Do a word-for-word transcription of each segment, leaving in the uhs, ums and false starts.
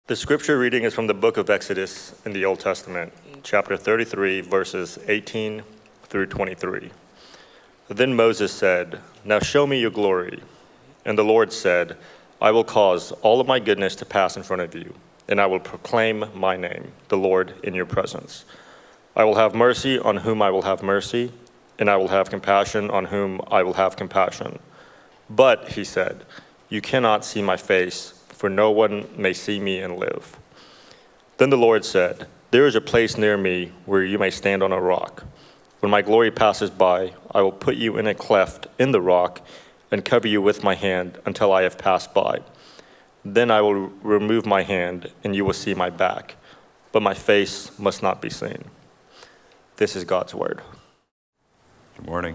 The scripture reading is from the book of Exodus in the Old Testament, chapter thirty-three, verses eighteen through twenty-three. Then Moses said, "Now show me your glory." And the Lord said, "I will cause all of my goodness to pass in front of you, and I will proclaim my name, the Lord, in your presence. I will have mercy on whom I will have mercy, and I will have compassion on whom I will have compassion. But," he said, "you cannot see my face, for no one may see me and live." Then the Lord said, "There is a place near me where you may stand on a rock. When my glory passes by, I will put you in a cleft in the rock and cover you with my hand until I have passed by. Then I will remove my hand, and you will see my back, but my face must not be seen." This is God's word. Good morning.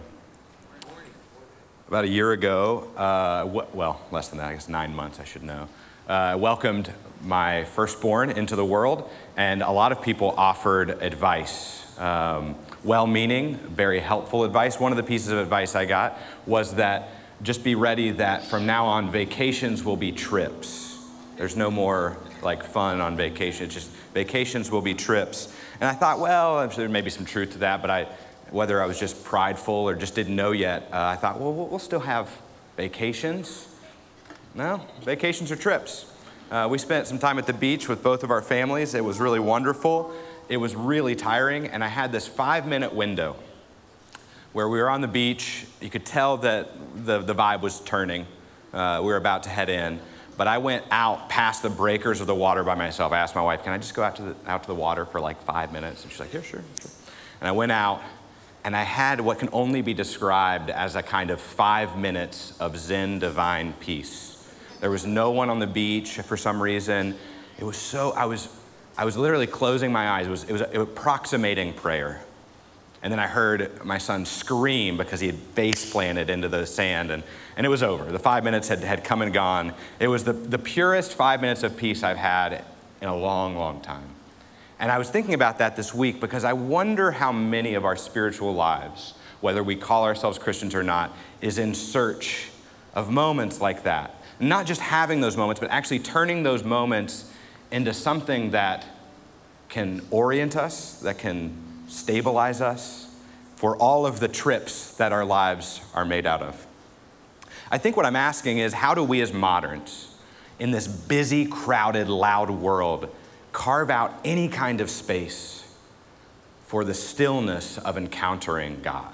About a year ago, uh, w- well, less than that, I guess nine months, I should know, I uh, welcomed my firstborn into the world, and a lot of people offered advice, um, well-meaning, very helpful advice. One of the pieces of advice I got was that just be ready that from now on, vacations will be trips. There's no more like fun on vacation, it's just vacations will be trips. And I thought, well, I'm sure there may be some truth to that, but I, whether I was just prideful or just didn't know yet, uh, I thought, well, we'll still have vacations. No, vacations are trips. Uh, we spent some time at the beach with both of our families. It was really wonderful. It was really tiring, and I had this five-minute window where we were on the beach. You could tell that the, the vibe was turning. Uh, we were about to head in, but I went out past the breakers of the water by myself. I asked my wife, "Can I just go out to the, out to the water for like five minutes?" And she's like, "Yeah, sure, sure." And I went out, and I had what can only be described as a kind of five minutes of Zen divine peace. There was no one on the beach for some reason. It was so, I was, I was literally closing my eyes. It was, it was, it was approximating prayer. And then I heard my son scream because he had face planted into the sand, and, and it was over. The five minutes had, had come and gone. It was the, the purest five minutes of peace I've had in a long, long time. And I was thinking about that this week because I wonder how many of our spiritual lives, whether we call ourselves Christians or not, is in search of moments like that. Not just having those moments, but actually turning those moments into something that can orient us, that can stabilize us for all of the trips that our lives are made out of. I think what I'm asking is, how do we as moderns, in this busy, crowded, loud world, carve out any kind of space for the stillness of encountering God?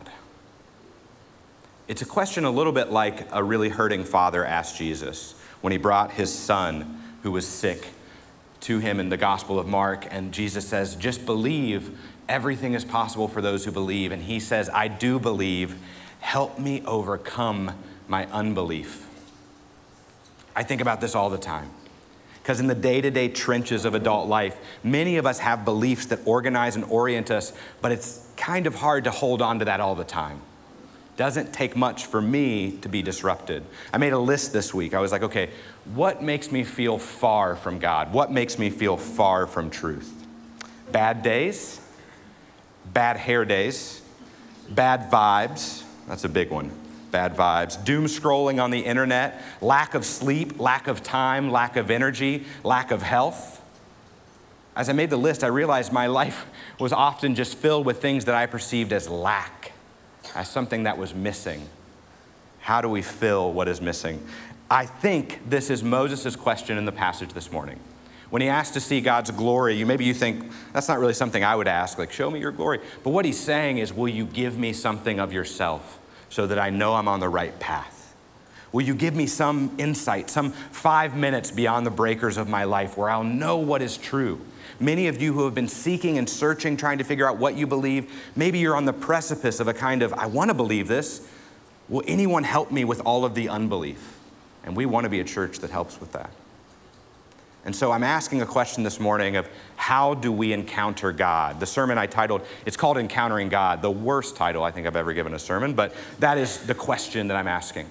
It's a question a little bit like a really hurting father asked Jesus when he brought his son who was sick to him in the Gospel of Mark, and Jesus says, "Just believe, everything is possible for those who believe." And he says, "I do believe, help me overcome my unbelief." I think about this all the time, because in the day-to-day trenches of adult life, many of us have beliefs that organize and orient us, but it's kind of hard to hold on to that all the time. Doesn't take much for me to be disrupted. I made a list this week. I was like, okay, what makes me feel far from God? What makes me feel far from truth? Bad days, bad hair days, bad vibes, that's a big one, bad vibes, doom scrolling on the internet, lack of sleep, lack of time, lack of energy, lack of health. As I made the list, I realized my life was often just filled with things that I perceived as lack, as something that was missing. How do we fill what is missing? I think this is Moses' question in the passage this morning. When he asked to see God's glory, you maybe you think, that's not really something I would ask, like, show me your glory. But what he's saying is, will you give me something of yourself so that I know I'm on the right path? Will you give me some insight, some five minutes beyond the breakers of my life where I'll know what is true? Many of you who have been seeking and searching, trying to figure out what you believe, maybe you're on the precipice of a kind of, I want to believe this. Will anyone help me with all of the unbelief? And we want to be a church that helps with that. And so I'm asking a question this morning of, how do we encounter God? The sermon I titled, it's called Encountering God, the worst title I think I've ever given a sermon, but that is the question that I'm asking.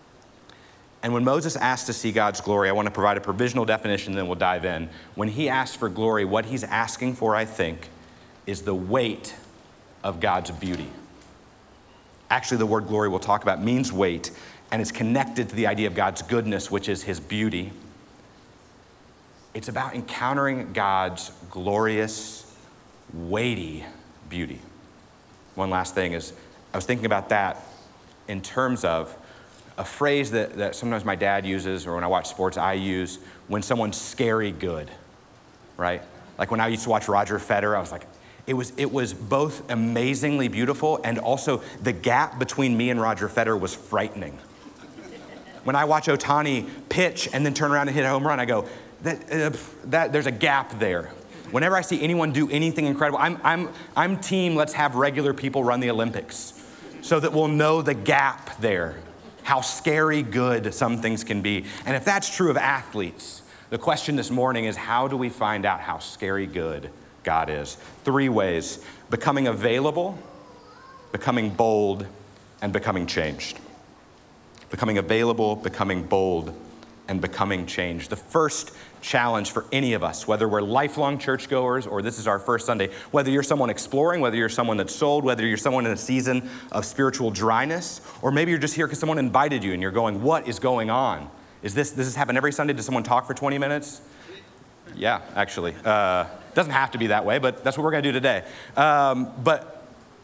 And when Moses asked to see God's glory, I want to provide a provisional definition, then we'll dive in. When he asks for glory, what he's asking for, I think, is the weight of God's beauty. Actually, the word glory we'll talk about means weight, and it's connected to the idea of God's goodness, which is his beauty. It's about encountering God's glorious, weighty beauty. One last thing is, I was thinking about that in terms of a phrase that, that sometimes my dad uses, or when I watch sports, I use, when someone's scary good, right? Like when I used to watch Roger Federer, I was like, it was, it was both amazingly beautiful, and also the gap between me and Roger Federer was frightening. When I watch Ohtani pitch and then turn around and hit a home run, I go, that, uh, that there's a gap there. Whenever I see anyone do anything incredible, I'm, I'm, I'm team, let's have regular people run the Olympics so that we'll know the gap there, how scary good some things can be. And if that's true of athletes, the question this morning is, how do we find out how scary good God is? Three ways: becoming available, becoming bold, and becoming changed. Becoming available, becoming bold, and becoming changed. The first challenge for any of us, whether we're lifelong churchgoers or this is our first Sunday, whether you're someone exploring, whether you're someone that's sold, whether you're someone in a season of spiritual dryness, or maybe you're just here because someone invited you and you're going, what is going on? Is this, this has happened every Sunday? Does someone talk for twenty minutes? Yeah, actually. Uh, doesn't have to be that way, but that's what we're going to do today. Um, but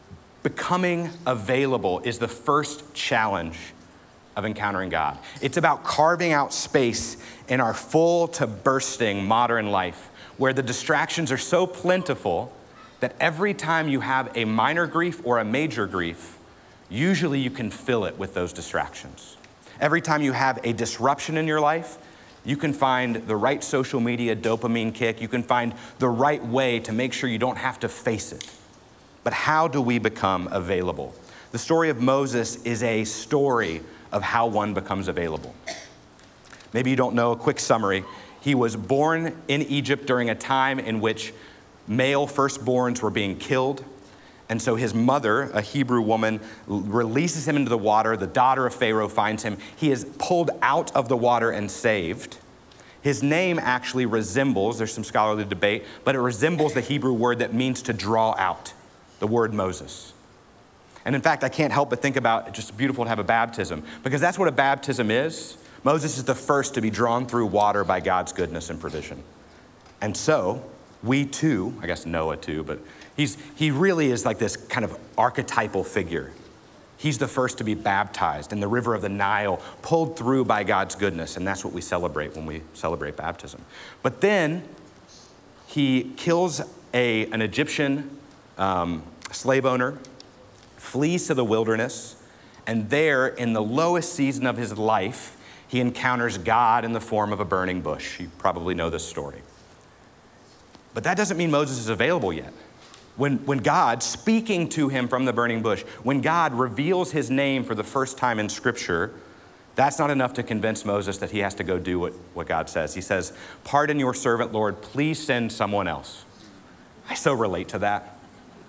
becoming available is the first challenge of encountering God. It's about carving out space in our full to bursting modern life where the distractions are so plentiful that every time you have a minor grief or a major grief, usually you can fill it with those distractions. Every time you have a disruption in your life, you can find the right social media dopamine kick. You can find the right way to make sure you don't have to face it. But how do we become available? The story of Moses is a story of how one becomes available. Maybe you don't know, a quick summary. He was born in Egypt during a time in which male firstborns were being killed. And so his mother, a Hebrew woman, releases him into the water. The daughter of Pharaoh finds him. He is pulled out of the water and saved. His name actually resembles, there's some scholarly debate, but it resembles the Hebrew word that means to draw out, the word Moses. And in fact, I can't help but think about it's just beautiful to have a baptism, because that's what a baptism is. Moses is the first to be drawn through water by God's goodness and provision. And so we too, I guess Noah too, but he's, he really is like this kind of archetypal figure. He's the first to be baptized in the river of the Nile, pulled through by God's goodness, and that's what we celebrate when we celebrate baptism. But then he kills a, an Egyptian um, slave owner, flees to the wilderness, and there, in the lowest season of his life, he encounters God in the form of a burning bush. You probably know this story. But that doesn't mean Moses is available yet. When, when God, speaking to him from the burning bush, when God reveals his name for the first time in Scripture, that's not enough to convince Moses that he has to go do what, what God says. He says, "Pardon your servant, Lord, please send someone else." I so relate to that.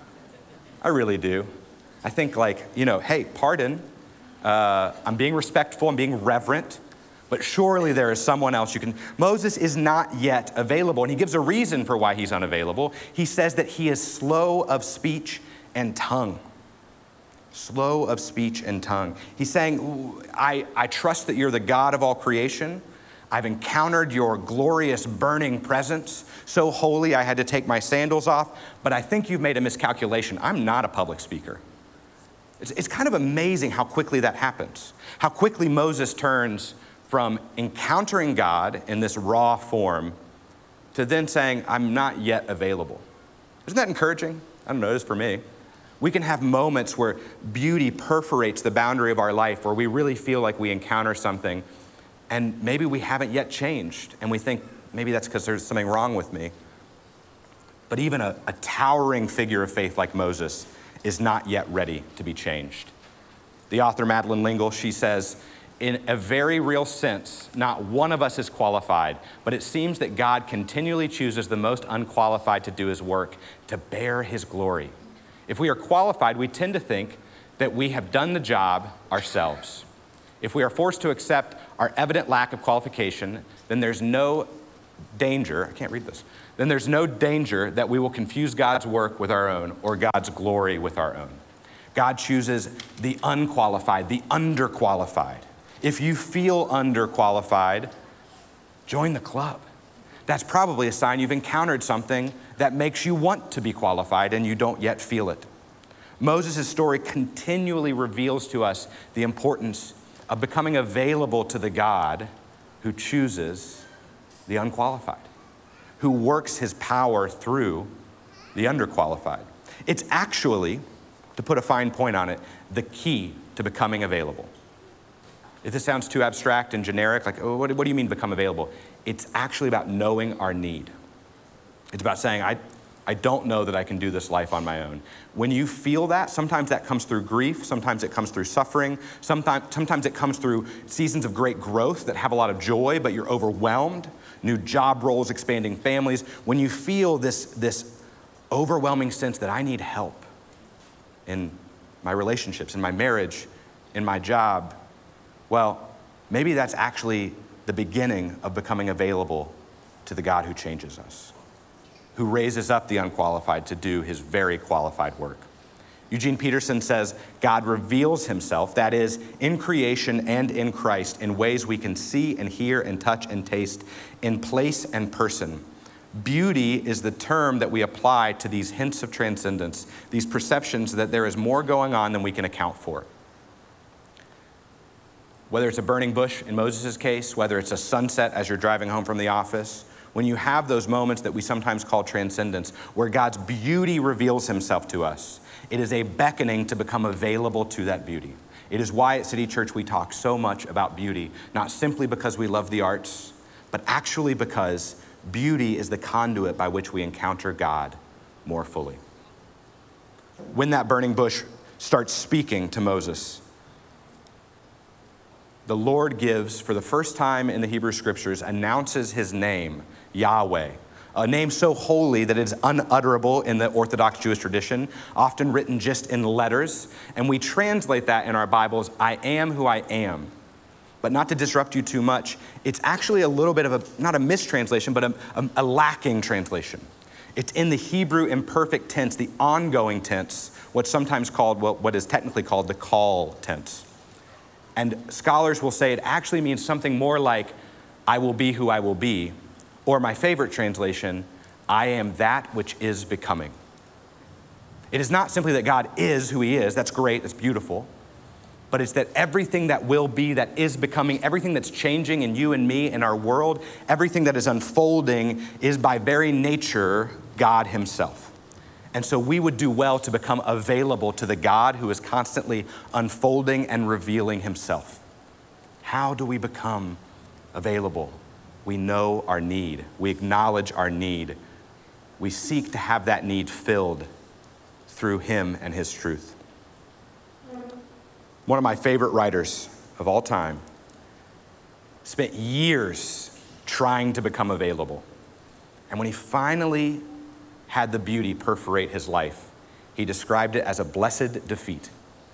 I really do. I think like, you know, hey, pardon, uh, I'm being respectful, I'm being reverent, but surely there is someone else you can. Moses is not yet available, and he gives a reason for why he's unavailable. He says that he is slow of speech and tongue. Slow of speech and tongue. He's saying, I, I trust that you're the God of all creation. I've encountered your glorious burning presence, so holy I had to take my sandals off, but I think you've made a miscalculation. I'm not a public speaker. It's, it's kind of amazing how quickly that happens, how quickly Moses turns from encountering God in this raw form to then saying, I'm not yet available. Isn't that encouraging? I don't know, it is for me. We can have moments where beauty perforates the boundary of our life, where we really feel like we encounter something, and maybe we haven't yet changed, and we think, maybe that's because there's something wrong with me. But even a, a towering figure of faith like Moses is not yet ready to be changed. The author Madeleine L'Engle, she says, in a very real sense, not one of us is qualified, but it seems that God continually chooses the most unqualified to do his work, to bear his glory. If we are qualified, we tend to think that we have done the job ourselves. If we are forced to accept our evident lack of qualification, then there's no danger, I can't read this, then there's no danger that we will confuse God's work with our own or God's glory with our own. God chooses the unqualified, the underqualified. If you feel underqualified, join the club. That's probably a sign you've encountered something that makes you want to be qualified and you don't yet feel it. Moses' story continually reveals to us the importance of becoming available to the God who chooses the unqualified, who works his power through the underqualified. It's actually, to put a fine point on it, the key to becoming available. If this sounds too abstract and generic, like, oh, what, what do you mean become available? It's actually about knowing our need. It's about saying, I, I don't know that I can do this life on my own. When you feel that, sometimes that comes through grief, sometimes it comes through suffering, sometimes, sometimes it comes through seasons of great growth that have a lot of joy, but you're overwhelmed, new job roles, expanding families. When you feel this, this overwhelming sense that I need help in my relationships, in my marriage, in my job, well, maybe that's actually the beginning of becoming available to the God who changes us, who raises up the unqualified to do his very qualified work. Eugene Peterson says, God reveals himself, that is, in creation and in Christ, in ways we can see and hear and touch and taste, in place and person. Beauty is the term that we apply to these hints of transcendence, these perceptions that there is more going on than we can account for. Whether it's a burning bush in Moses' case, whether it's a sunset as you're driving home from the office, when you have those moments that we sometimes call transcendence, where God's beauty reveals himself to us, it is a beckoning to become available to that beauty. It is why at City Church we talk so much about beauty, not simply because we love the arts, but actually because beauty is the conduit by which we encounter God more fully. When that burning bush starts speaking to Moses, the Lord gives, for the first time in the Hebrew Scriptures, announces his name, Yahweh, a name so holy that it is unutterable in the Orthodox Jewish tradition, often written just in letters. And we translate that in our Bibles, I am who I am. But not to disrupt you too much, it's actually a little bit of a, not a mistranslation, but a, a, a lacking translation. It's in the Hebrew imperfect tense, the ongoing tense, what's sometimes called, well, what is technically called the call tense. And scholars will say it actually means something more like, I will be who I will be. Or my favorite translation, I am that which is becoming. It is not simply that God is who he is. That's great, that's beautiful. But it's that everything that will be, that is becoming, everything that's changing in you and me, in our world, everything that is unfolding is by very nature God himself. And so we would do well to become available to the God who is constantly unfolding and revealing himself. How do we become available? We know our need. We acknowledge our need. We seek to have that need filled through him and his truth. One of my favorite writers of all time spent years trying to become available. And when he finally had the beauty perforate his life, he described it as a blessed defeat.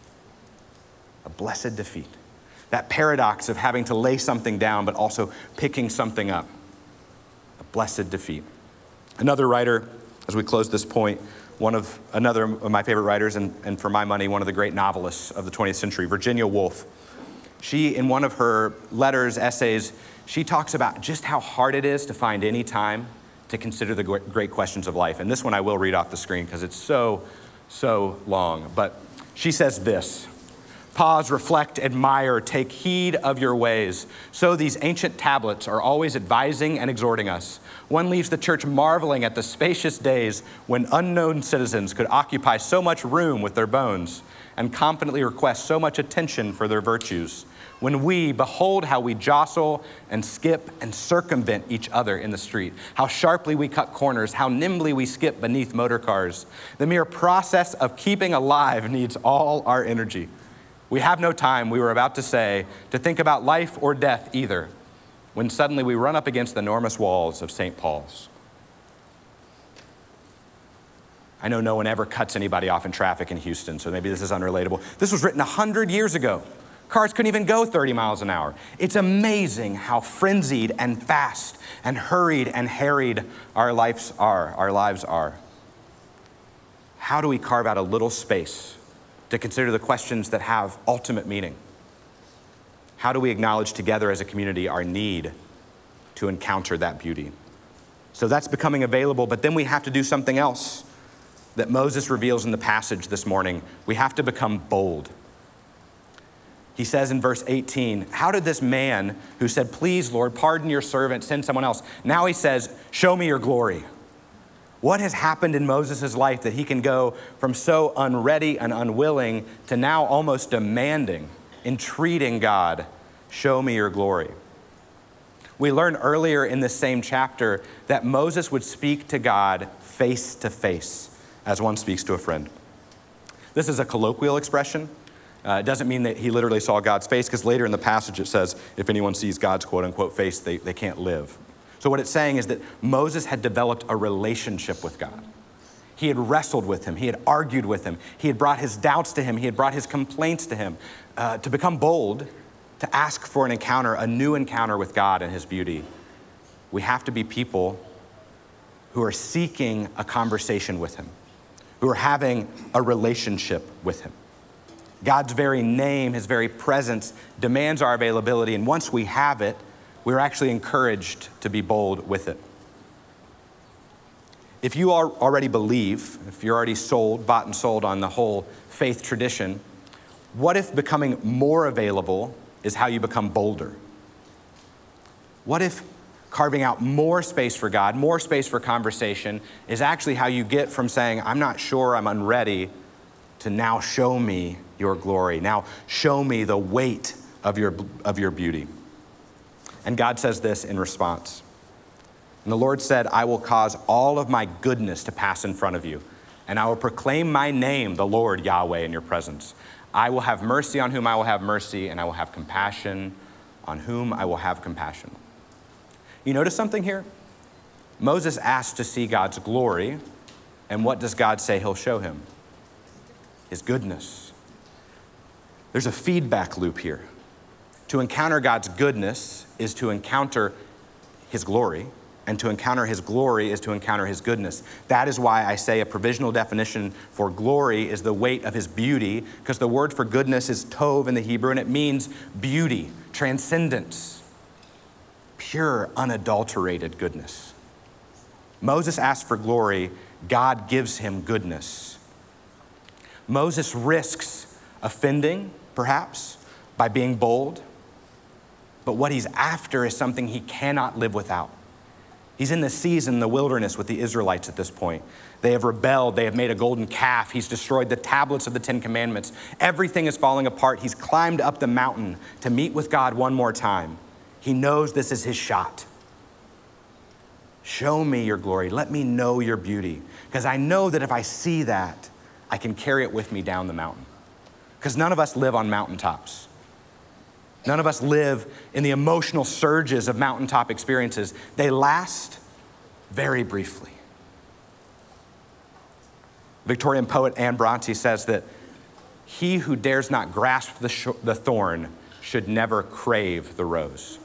A blessed defeat. That paradox of having to lay something down but also picking something up. A blessed defeat. Another writer, as we close this point, one of another of my favorite writers, and, and for my money, one of the great novelists of the twentieth century, Virginia Woolf. She, in one of her letters, essays, she talks about just how hard it is to find any time to consider the great questions of life. And this one I will read off the screen because it's so, so long. But she says this: pause, reflect, admire, take heed of your ways. So these ancient tablets are always advising and exhorting us. One leaves the church marveling at the spacious days when unknown citizens could occupy so much room with their bones and confidently request so much attention for their virtues. When we behold how we jostle and skip and circumvent each other in the street, how sharply we cut corners, how nimbly we skip beneath motor cars. The mere process of keeping alive needs all our energy. We have no time, we were about to say, to think about life or death either, when suddenly we run up against the enormous walls of Saint Paul's. I know no one ever cuts anybody off in traffic in Houston, so maybe this is unrelatable. This was written one hundred years ago. Cars couldn't even go thirty miles an hour. It's amazing how frenzied and fast and hurried and harried our lives are, our lives are. How do we carve out a little space to consider the questions that have ultimate meaning? How do we acknowledge together as a community our need to encounter that beauty? So that's becoming available, but then we have to do something else that Moses reveals in the passage this morning. We have to become bold. He says in verse eighteen, how did this man who said, please, Lord, pardon your servant, send someone else. Now he says, show me your glory. What has happened in Moses' life that he can go from so unready and unwilling to now almost demanding, entreating God, show me your glory? We learned earlier in this same chapter that Moses would speak to God face to face as one speaks to a friend. This is a colloquial expression. Uh, it doesn't mean that he literally saw God's face, because later in the passage it says, if anyone sees God's quote unquote face, they, they can't live. So what it's saying is that Moses had developed a relationship with God. He had wrestled with him. He had argued with him. He had brought his doubts to him. He had brought his complaints to him. Uh, to become bold, to ask for an encounter, a new encounter with God and his beauty, we have to be people who are seeking a conversation with him, who are having a relationship with him. God's very name, his very presence demands our availability, and once we have it, we're actually encouraged to be bold with it. If you are already believe, if you're already sold, bought and sold on the whole faith tradition, what if becoming more available is how you become bolder? What if carving out more space for God, more space for conversation, is actually how you get from saying, I'm not sure, I'm unready, to now show me your glory. Now show me the weight of your, of your beauty. And God says this in response. And the Lord said, I will cause all of my goodness to pass in front of you, and I will proclaim my name, the Lord Yahweh, in your presence. I will have mercy on whom I will have mercy, and I will have compassion on whom I will have compassion. You notice something here? Moses asked to see God's glory, and what does God say he'll show him? His goodness. There's a feedback loop here. To encounter God's goodness is to encounter his glory, and to encounter his glory is to encounter his goodness. That is why I say a provisional definition for glory is the weight of his beauty, because the word for goodness is tov in the Hebrew, and it means beauty, transcendence, pure, unadulterated goodness. Moses asked for glory, God gives him goodness. Moses risks offending, perhaps, by being bold, but what he's after is something he cannot live without. He's in the season, the wilderness with the Israelites at this point. They have rebelled. They have made a golden calf. He's destroyed the tablets of the Ten Commandments. Everything is falling apart. He's climbed up the mountain to meet with God one more time. He knows this is his shot. Show me your glory. Let me know your beauty. Because I know that if I see that, I can carry it with me down the mountain. Because none of us live on mountaintops. None of us live in the emotional surges of mountaintop experiences. They last very briefly. Victorian poet Anne Bronte says that he who dares not grasp the, sh- the thorn should never crave the rose.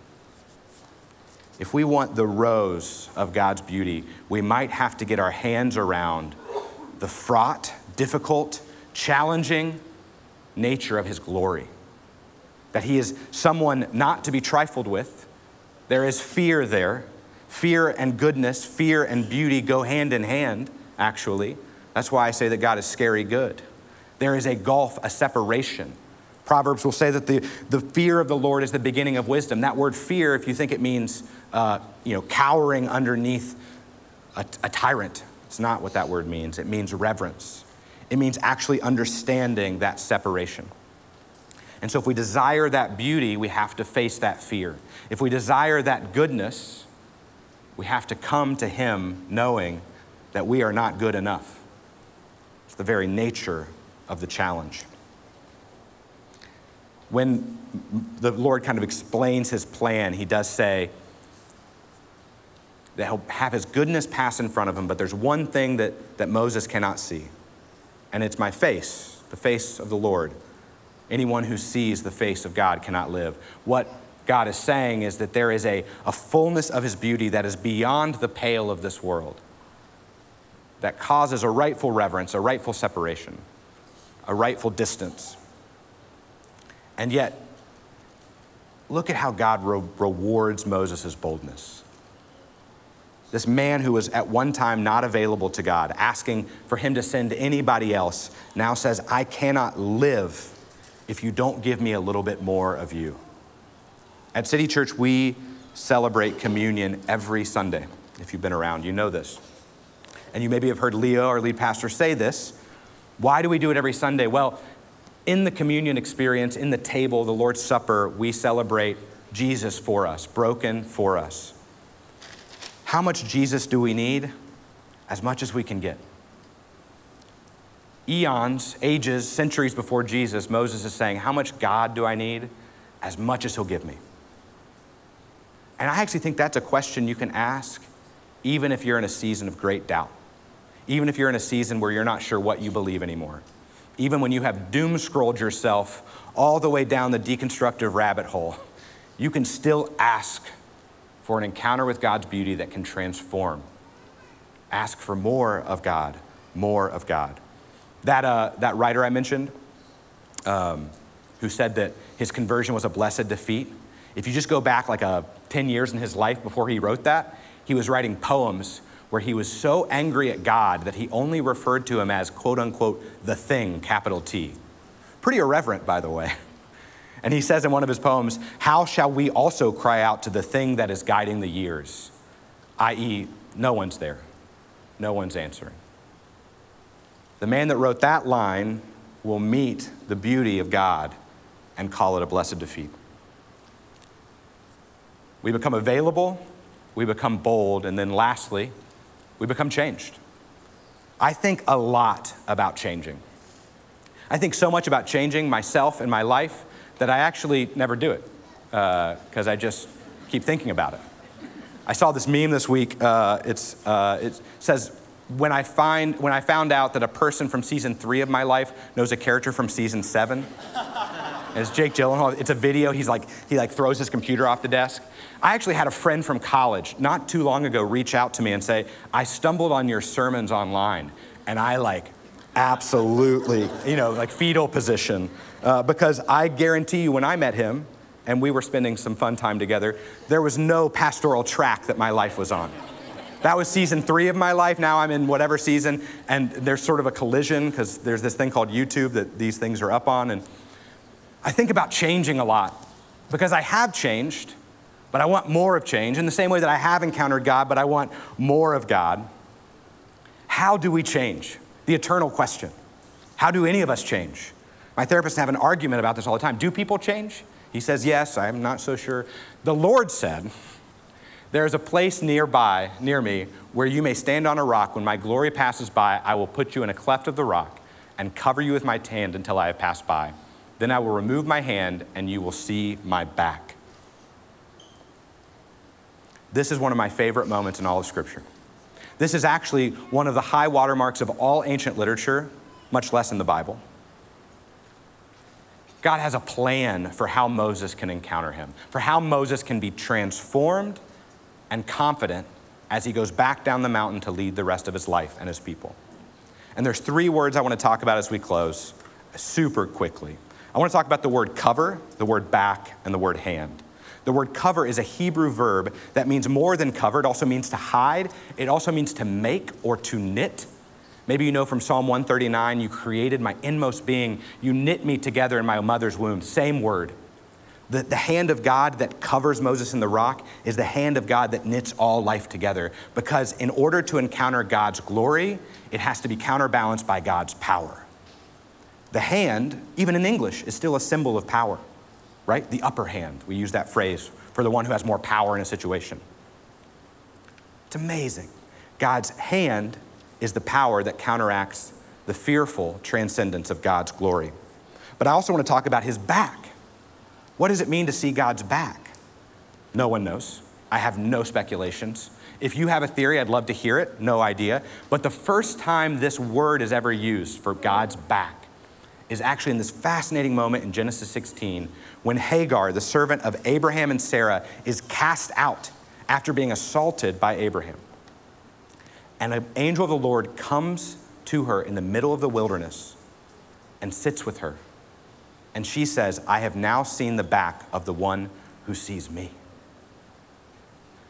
If we want the rose of God's beauty, we might have to get our hands around the fraught, difficult, challenging nature of his glory. That he is someone not to be trifled with. There is fear there. Fear and goodness, fear and beauty go hand in hand, actually. That's why I say that God is scary good. There is a gulf, a separation. Proverbs will say that the, the fear of the Lord is the beginning of wisdom. That word fear, if you think it means uh, you know, cowering underneath a, a tyrant, it's not what that word means. It means reverence. It means actually understanding that separation. And so if we desire that beauty, we have to face that fear. If we desire that goodness, we have to come to him knowing that we are not good enough. It's the very nature of the challenge. When the Lord kind of explains his plan, he does say that he'll have his goodness pass in front of him, but there's one thing that, that Moses cannot see, and it's my face, the face of the Lord. Anyone who sees the face of God cannot live. What God is saying is that there is a, a fullness of his beauty that is beyond the pale of this world, that causes a rightful reverence, a rightful separation, a rightful distance. And yet, look at how God re- rewards Moses' boldness. this man who was at one time not available to God, asking for him to send anybody else, now says, I cannot live if you don't give me a little bit more of you. At City Church, we celebrate communion every Sunday. If you've been around, you know this. And you maybe have heard Leo, our lead pastor, say this. Why do we do it every Sunday? Well, in the communion experience, in the table, the Lord's Supper, we celebrate Jesus for us, broken for us. How much Jesus do we need? As much as we can get. Eons, ages, centuries before Jesus, Moses is saying, how much God do I need? As much as he'll give me. And I actually think that's a question you can ask even if you're in a season of great doubt. Even if you're in a season where you're not sure what you believe anymore. Even when you have doom scrolled yourself all the way down the deconstructive rabbit hole, you can still ask for an encounter with God's beauty that can transform. Ask for more of God, more of God. That, uh, that writer I mentioned, um, who said that his conversion was a blessed defeat, if you just go back like a ten years in his life before he wrote that, he was writing poems where he was so angry at God that he only referred to him as, quote unquote, the thing, capital T. Pretty irreverent, by the way. And he says in one of his poems, how shall we also cry out to the thing that is guiding the years? that is, no one's there. No one's answering. The man that wrote that line will meet the beauty of God and call it a blessed defeat. We become available, we become bold, and then lastly, we become changed. I think a lot about changing. I think so much about changing myself and my life that I actually never do it because uh, I just keep thinking about it. I saw this meme this week. Uh, it's, uh, it says, when I, find, when I found out that a person from season three of my life knows a character from season seven, and it's Jake Gyllenhaal. It's a video. He's like, he like throws his computer off the desk. I actually had a friend from college not too long ago reach out to me and say, I stumbled on your sermons online, and I like absolutely, you know, like fetal position, uh, because I guarantee you when I met him and we were spending some fun time together, there was no pastoral track that my life was on. That was season three of my life. Now I'm in whatever season, and there's sort of a collision because there's this thing called YouTube that these things are up on. And I think about changing a lot because I have changed, but I want more of change in the same way that I have encountered God, but I want more of God. How do we change? The eternal question. How do any of us change? My therapist have an argument about this all the time. Do people change? He says, yes, I'm not so sure. The Lord said, there is a place nearby, near me, where you may stand on a rock. When my glory passes by, I will put you in a cleft of the rock and cover you with my hand until I have passed by. Then I will remove my hand and you will see my back. This is one of my favorite moments in all of Scripture. This is actually one of the high watermarks of all ancient literature, much less in the Bible. God has a plan for how Moses can encounter him, for how Moses can be transformed and confident as he goes back down the mountain to lead the rest of his life and his people. And there's three words I want to talk about as we close super quickly. I want to talk about the word cover, the word back, and the word hand. The word cover is a Hebrew verb that means more than cover. It also means to hide. It also means to make or to knit. Maybe you know from Psalm one thirty-nine, you created my inmost being. You knit me together in my mother's womb. Same word. The, the hand of God that covers Moses in the rock is the hand of God that knits all life together. Because in order to encounter God's glory, it has to be counterbalanced by God's power. The hand, even in English, is still a symbol of power, right? The upper hand. We use that phrase for the one who has more power in a situation. It's amazing. God's hand is the power that counteracts the fearful transcendence of God's glory. But I also want to talk about his back. What does it mean to see God's back? No one knows. I have no speculations. If you have a theory, I'd love to hear it. No idea. But the first time this word is ever used for God's back is actually in this fascinating moment in Genesis sixteen when Hagar, the servant of Abraham and Sarah, is cast out after being assaulted by Abraham. And an angel of the Lord comes to her in the middle of the wilderness and sits with her. And she says, I have now seen the back of the one who sees me.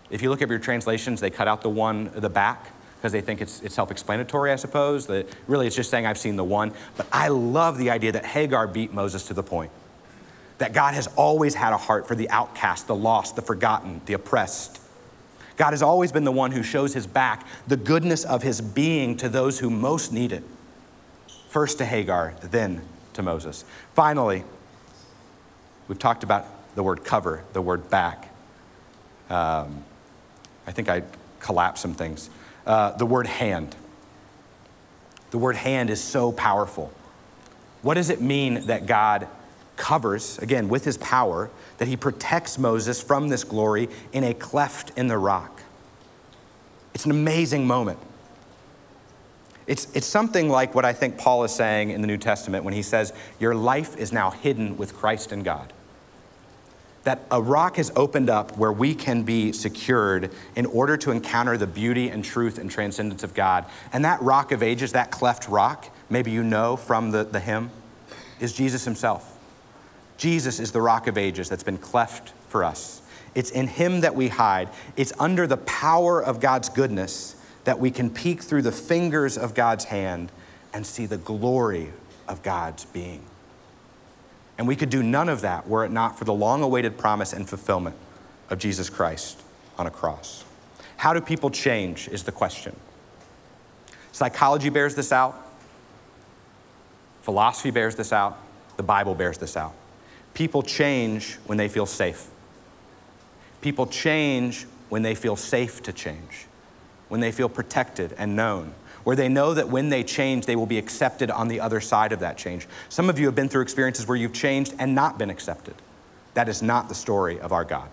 If you look at your translations, they cut out the one, the back, because they think it's, it's self-explanatory, I suppose. That really it's just saying, I've seen the one. But I love the idea that Hagar beat Moses to the point. That God has always had a heart for the outcast, the lost, the forgotten, the oppressed. God has always been the one who shows his back, the goodness of his being to those who most need it. First to Hagar, then to Moses. Finally, we've talked about the word cover, the word back. Um, I think I collapsed some things. Uh, the word hand. The word hand is so powerful. What does it mean that God covers, again, with his power, that he protects Moses from this glory in a cleft in the rock? It's an amazing moment. It's, it's something like what I think Paul is saying in the New Testament when he says, your life is now hidden with Christ in God. That a rock has opened up where we can be secured in order to encounter the beauty and truth and transcendence of God. And that rock of ages, that cleft rock, maybe you know from the, the hymn, is Jesus himself. Jesus is the rock of ages that's been cleft for us. It's in him that we hide. It's under the power of God's goodness that we can peek through the fingers of God's hand and see the glory of God's being. And we could do none of that were it not for the long-awaited promise and fulfillment of Jesus Christ on a cross. How do people change is the question. Psychology bears this out. Philosophy bears this out. The Bible bears this out. People change when they feel safe. People change when they feel safe to change, when they feel protected and known, where they know that when they change, they will be accepted on the other side of that change. Some of you have been through experiences where you've changed and not been accepted. That is not the story of our God.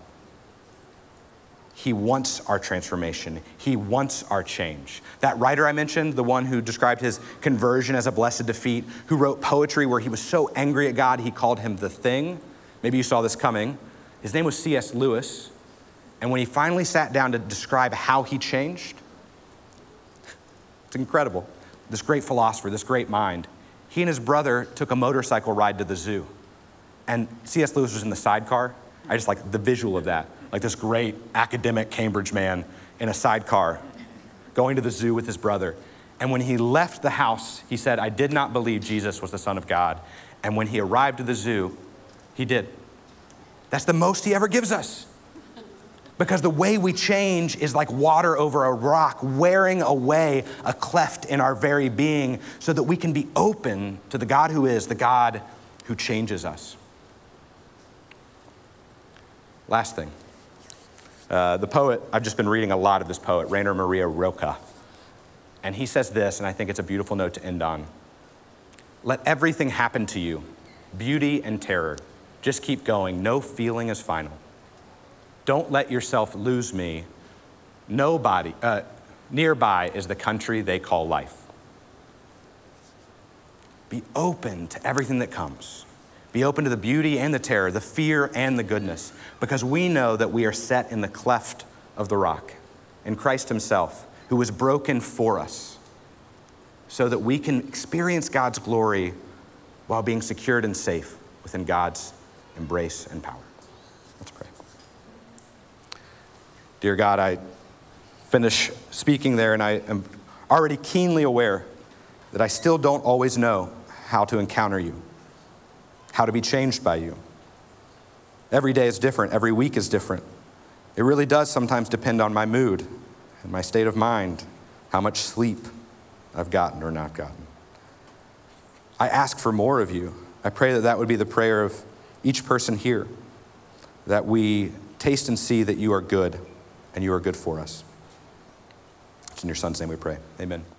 He wants our transformation. He wants our change. That writer I mentioned, the one who described his conversion as a blessed defeat, who wrote poetry where he was so angry at God, he called him the thing. Maybe you saw this coming. His name was C S Lewis. And when he finally sat down to describe how he changed, it's incredible. This great philosopher, this great mind, he and his brother took a motorcycle ride to the zoo. And C S Lewis was in the sidecar. I just like the visual of that. Like this great academic Cambridge man in a sidecar going to the zoo with his brother. And when he left the house, he said, I did not believe Jesus was the Son of God. And when he arrived at the zoo, he did. That's the most he ever gives us. Because the way we change is like water over a rock, wearing away a cleft in our very being so that we can be open to the God who is, the God who changes us. Last thing. Uh, the poet, I've just been reading a lot of this poet, Rainer Maria Rilke. And he says this, and I think it's a beautiful note to end on. Let everything happen to you, beauty and terror. Just keep going. No feeling is final. Don't let yourself lose me. Nobody, uh, nearby is the country they call life. Be open to everything that comes. Be open to the beauty and the terror, the fear and the goodness, because we know that we are set in the cleft of the rock, in Christ himself, who was broken for us, so that we can experience God's glory while being secured and safe within God's embrace and power. Let's pray. Dear God, I finish speaking there and I am already keenly aware that I still don't always know how to encounter you, how to be changed by you. Every day is different. Every week is different. It really does sometimes depend on my mood and my state of mind, how much sleep I've gotten or not gotten. I ask for more of you. I pray that that would be the prayer of each person here, that we taste and see that you are good and you are good for us. It's in your Son's name we pray. Amen.